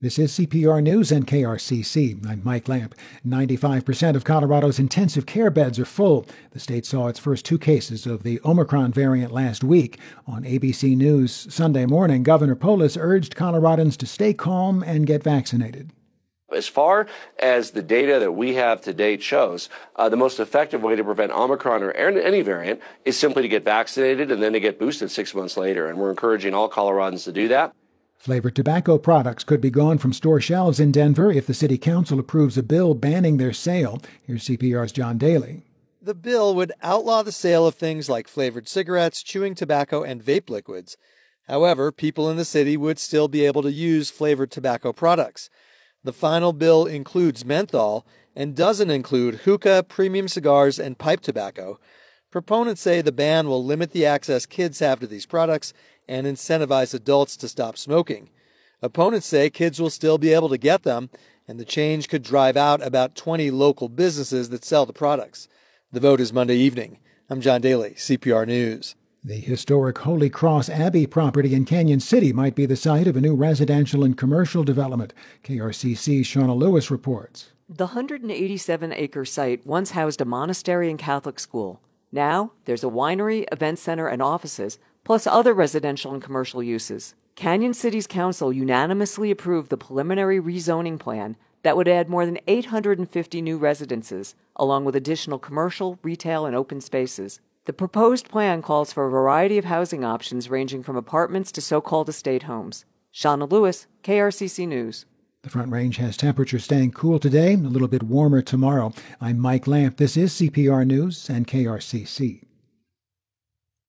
This is CPR News and KRCC. I'm Mike Lamp. 95% of Colorado's intensive care beds are full. The state saw its first two cases of the Omicron variant last week. On ABC News Sunday morning, Governor Polis urged Coloradans to stay calm and get vaccinated. As far as the data that we have to date shows, the most effective way to prevent Omicron or any variant is simply to get vaccinated and then to get boosted 6 months later. And we're encouraging all Coloradans to do that. Flavored tobacco products could be gone from store shelves in Denver if the city council approves a bill banning their sale. Here's CPR's John Daly. The bill would outlaw the sale of things like flavored cigarettes, chewing tobacco, and vape liquids. However, people in the city would still be able to use flavored tobacco products. The final bill includes menthol and doesn't include hookah, premium cigars, and pipe tobacco. Proponents say the ban will limit the access kids have to these products and incentivize adults to stop smoking. Opponents say kids will still be able to get them, and the change could drive out about 20 local businesses that sell the products. The vote is Monday evening. I'm John Daly, CPR News. The historic Holy Cross Abbey property in Canyon City might be the site of a new residential and commercial development. KRCC's Shauna Lewis reports. The 187-acre site once housed a monastery and Catholic school. Now there's a winery, event center, and offices, plus other residential and commercial uses. Canyon City's council unanimously approved the preliminary rezoning plan that would add more than 850 new residences, along with additional commercial, retail, and open spaces. The proposed plan calls for a variety of housing options ranging from apartments to so-called estate homes. Shauna Lewis, KRCC News. The Front Range has temperatures staying cool today, a little bit warmer tomorrow. I'm Mike Lamp. This is CPR News and KRCC.